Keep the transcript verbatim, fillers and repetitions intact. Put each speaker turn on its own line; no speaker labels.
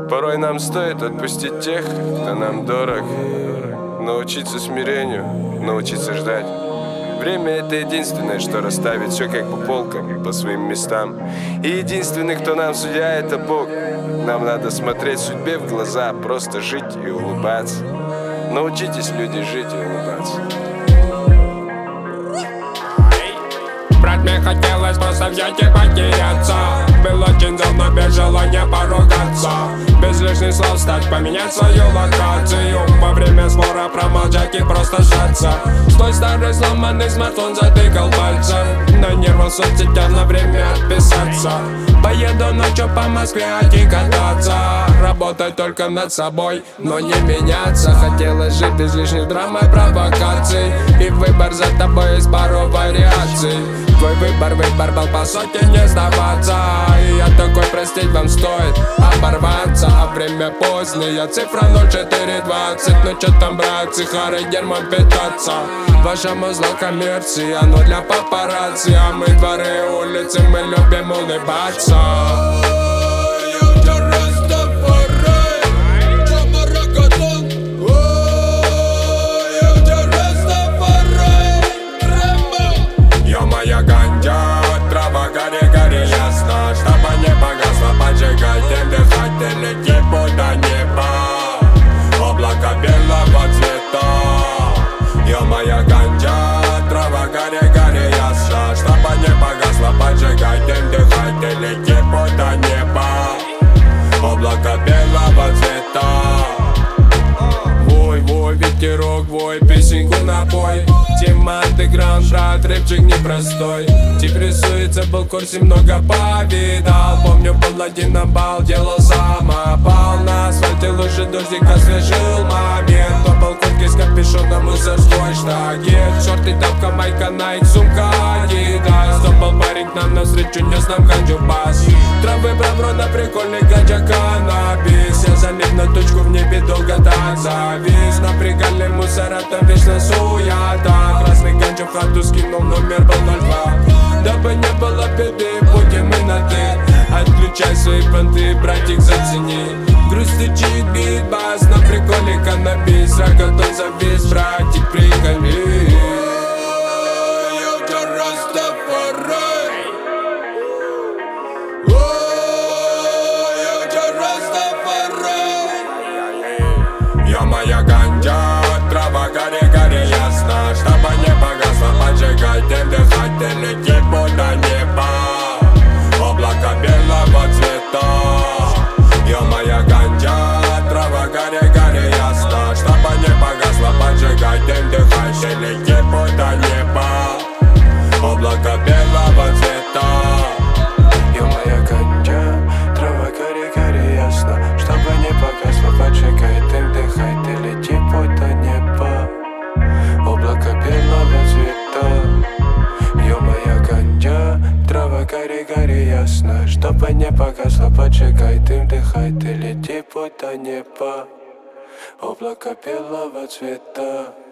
Порой нам стоит отпустить тех, кто нам дорог, научиться смирению, научиться ждать. Время — это единственное, что расставит все как по полкам, по своим местам. И единственный, кто нам судья, это Бог. Нам надо смотреть судьбе в глаза, просто жить и улыбаться. Научитесь, люди, жить и улыбаться.
Брат, мне хотелось просто взять и потеряться. Был очень давно без желания поругаться, без лишних слов стать, поменять свою локацию. Во время спора промолчать и просто сжаться. С той старый сломанный смартфон затыкал пальцем. На нервах соцсетях на время отписаться. Поеду ночью по Москве один кататься, работать только над собой, но не меняться. Хотелось жить без лишних драм и провокаций. И выбор за тобой из пару вариаций. Твой выбор, выбор был по сути не сдаваться. И я такой, простить вам стоит оборваться. А время позднее, цифра ноль четыре двадцать. Ну чё там, братцы, Харри Герман питаться. Ваша музла коммерция, но для папарацци. А мы дворы, улицы, мы любим улыбаться. Моя гanja, трава, гори, гори, ясно. Чтобы не погасла, поджигай, дым, дыхать, ты лети до неба. Облако белого цвета. Я моя гanja, трава, гори, гори, ясно. Чтобы не погасла, поджигай, дым, дыхать, ты лети до неба. Облако белого цвета. Вой, вой, ветерок, вой, песенку напой. Тема андеграунд, брат, рэпчик непростой. Тип рисуется, был в курсе, много повидал. Помню, был один на бал, делал самопал. На асфальте лужи дождик освежил момент. Топал куртки с капюшоном, мусорской штагет. Шорты, тапка, майка, найк, сумка, адидас. Топал парень к нам навстречу, нес нам ганджу бас. Травы, браврона, прикольный ганджа, каннабис. Я залип на точку в небе, долго так завис. Напрягали мусора, там вечно суета. Красный ганджа в хату скинул, номер был ноль два. Дабы не было беды, будем мы на ты. Отключай свои понты, братик, зацени. Грусть стучит, бит-бас, на приколе каннабис. Ракотон завис, братик, приколи. Я моя ганджа, трава, гори, гори, ясно. Чтобы не погасла, поджигай, дым, дыхать, ты лети до неба. Облако белого цвета. Я моя ганджа, трава, гори, гори, ясно. Чтобы не погасла, поджигай, дым, дыхать, ты лети до неба. Облако белого цвета.
Я моя ганджа, трава, гори, гори, ясно. Чтобы не погасла, поджигай, дым, дыхай, ты лети до неба. Облако белого цвета. Я моя ганджа, трава, гори, гори, ясно. Чтобы не погасла, поджигай, дым, дыхай, ты лети до неба. Облако белого цвета.